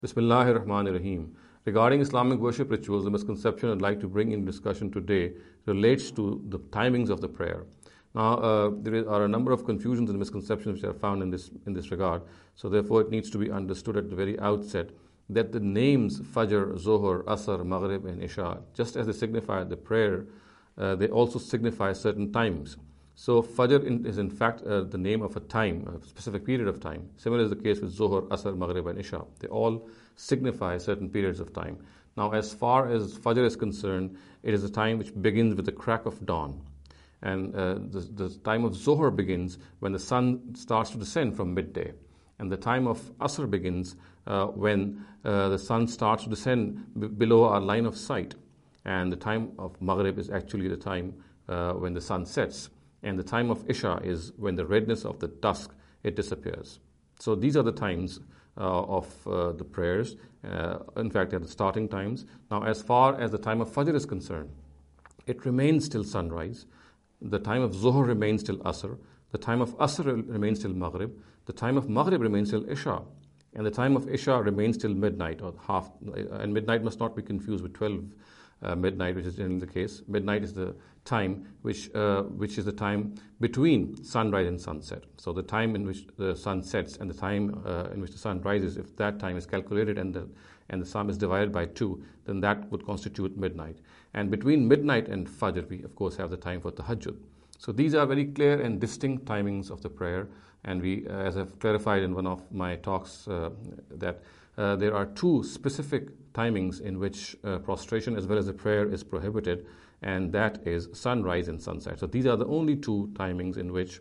Bismillahir Rahmanir Rahim. Regarding Islamic worship rituals, the misconception I'd like to bring in discussion today relates to the timings of the prayer. Now, there are a number of confusions and misconceptions which are found in this regard. So, therefore, it needs to be understood at the very outset that the names Fajr, Zohar, Asr, Maghrib, and Isha, just as they signify the prayer, they also signify certain times. So, Fajr is in fact the name of a time, a specific period of time. Similar is the case with Zohar, Asr, Maghrib, and Isha. They all signify certain periods of time. Now, as far as Fajr is concerned, it is a time which begins with the crack of dawn. And the time of Zohar begins when the sun starts to descend from midday. And the time of Asr begins when the sun starts to descend below our line of sight. And the time of Maghrib is actually the time when the sun sets. And the time of Isha is when the redness of the dusk, it disappears. So these are the times of the prayers. In fact, they are the starting times. Now, as far as the time of Fajr is concerned, it remains till sunrise. The time of Zohar remains till Asr. The time of Asr remains till Maghrib. The time of Maghrib remains till Isha. And the time of Isha remains till midnight or half. And midnight must not be confused with 12 midnight, which is generally the case. Midnight is the time which is the time between sunrise and sunset. So the time in which the sun sets and the time in which the sun rises, if that time is calculated and the sum is divided by 2, then that would constitute midnight. And between midnight and Fajr, we of course have the time for Tahajjud. So these are very clear and distinct timings of the prayer. And we, as I've clarified in one of my talks, that there are 2 specific timings in which prostration as well as the prayer is prohibited, and that is sunrise and sunset. So these are the only 2 timings in which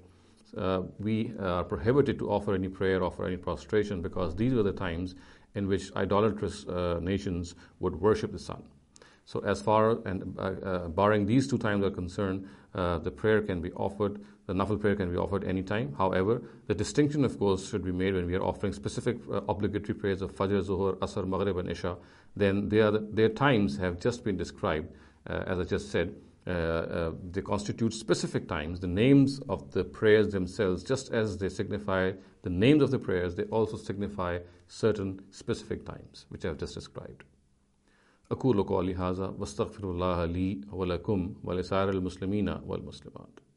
we are prohibited to offer any prayer, offer any prostration, because these were the times in which idolatrous nations would worship the sun. So as far and barring these 2 times are concerned, the prayer can be offered, the nafil prayer can be offered anytime. However, the distinction, of course, should be made when we are offering specific obligatory prayers of Fajr, Zohar, Asr, Maghrib, and Isha. Then their times have just been described, as I just said. They constitute specific times. The names of the prayers themselves, just as they signify the names of the prayers, they also signify certain specific times, which I have just described. أقول قولي هذا واستغفر الله لي ولكم ولسائر المسلمين والمسلمات.